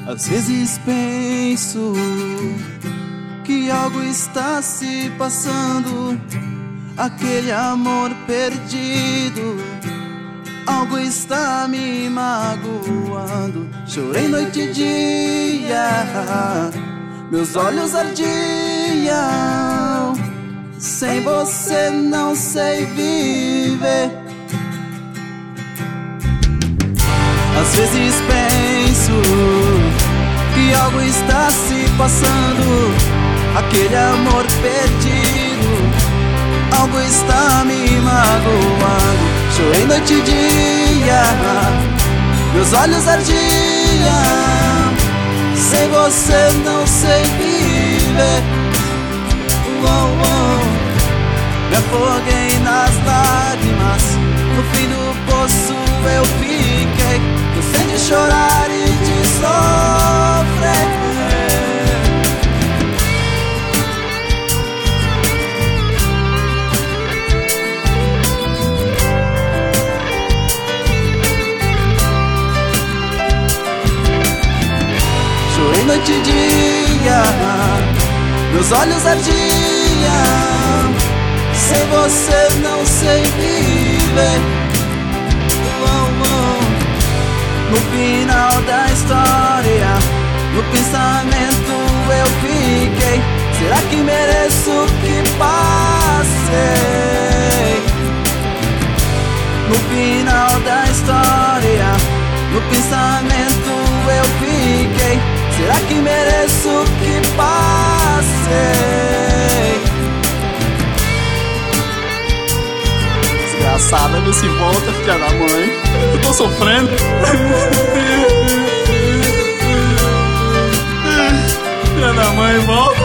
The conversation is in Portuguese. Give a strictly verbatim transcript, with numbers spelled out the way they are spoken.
Às vezes penso que algo está se passando, aquele amor perdido, algo está me magoando. Chorei noite e dia, meus olhos ardiam. Sem você não sei viver. Às vezes penso que algo está se passando, aquele amor perdido, algo está me magoando. Chorei noite e dia, meus olhos ardiam. Sem você não sei viver. Oh, oh. Me afoguei nas lágrimas, no fim do poço eu fiquei. Cansei de chorar e de sofrer. Chorei noite e dia, meus olhos ardiam. Sem você não sei viver. Oh, oh. No final da história, no pensamento eu fiquei. Será que mereço o que passei? No final da história, no pensamento eu fiquei. Será que mereço o que passei? Desgraçada, não se volta, filha da mãe. Eu tô sofrendo. Filha da mãe, volta.